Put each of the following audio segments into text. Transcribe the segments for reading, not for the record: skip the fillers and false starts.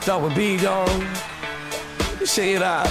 Double B on. Shade out.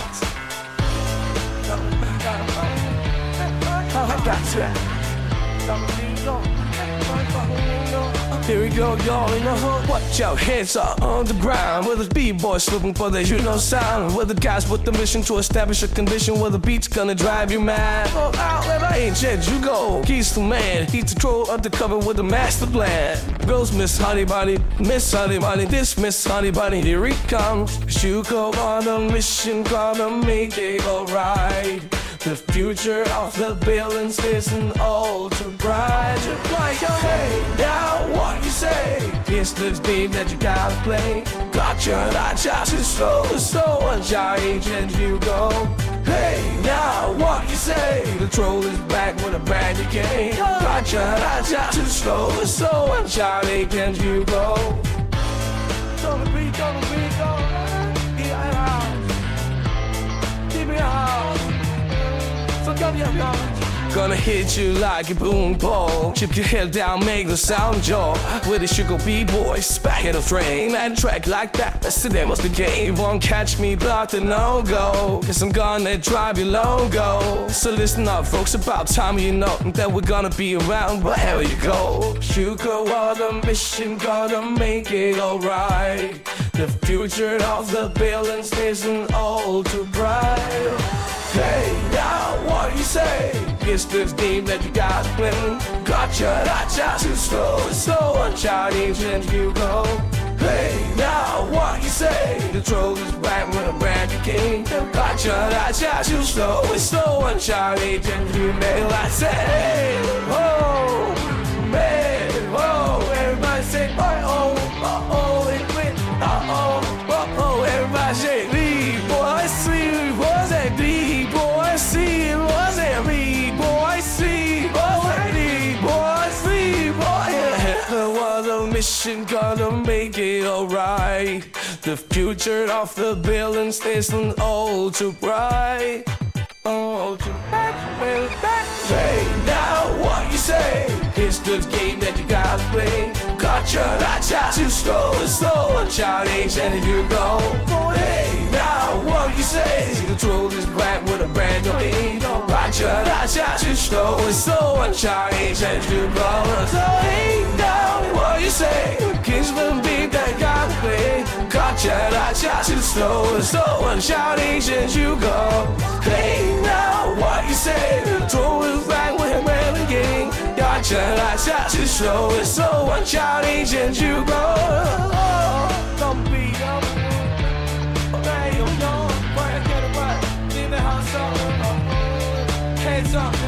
I got you. Double B on. Here we go, y'all in the hood. Watch out, heads are on the ground. Where the B-boys looking for the sound. Where the guys with the mission to establish a condition where the beat's gonna drive you mad. Go out where I ain't yet, you go. Keys to man, heat to throw undercover with a master plan. Girls Miss Honeybody, this Miss Honeybody, here he comes. You go on a mission, gonna make it alright. The future of the buildings isn't all too bright. Just like your hey, now what you say? It's this beat that you gotta play. Got your night shots is so unshiny, and you go. Hey, now what you say? The troll is back with a brand new game. Got your night shots is so unshiny, and you go. Don't be, keep me out. Gonna hit you like a boom pole. Chip your head down, make the sound jaw. With the sugar B-boys back in the frame. And track like that, that's the name of the game. Won't catch me, block the no-go. Cause I'm gonna drive your logo. So listen up, folks, about time you know that we're gonna be around wherever you go. You go on a mission, gonna make it alright. The future of the buildings isn't all too bright. Hey, now what you say? It's this game that you gotta play. Got your hot shots too slow unshiny, and you go. Hey, now what you say? The troll is back with a brand new king. Got your hot shots too slow unshiny, and you may like say, hey, oh, man, oh, everybody say, oh, it went, oh, everybody say, leave, boy, see, boys, and leave, boy, see, boys, and leave, boy, see, boys, and leave, boy, see, boy. There was a mission, gonna make it alright. The future of the buildings isn't all too bright. Oh, too bright. Hey, now what you say? It's the game that you gotta play. Got your hot shots too slow unshiny, and you go. Hey, now what you say? The troll is black with a brand new beat. Got your hot shots too slow unshiny, and you go. So hey, now what you say? Kingsman beat that gotta play. Got your hot shots too slow unshiny, and you go. Hey, now what you say? The troll is black with a brand new game. Got your hot shots too slow unshiny, and you go. Don't be hey, you know, why I get it right. Leave the house up. Hands up.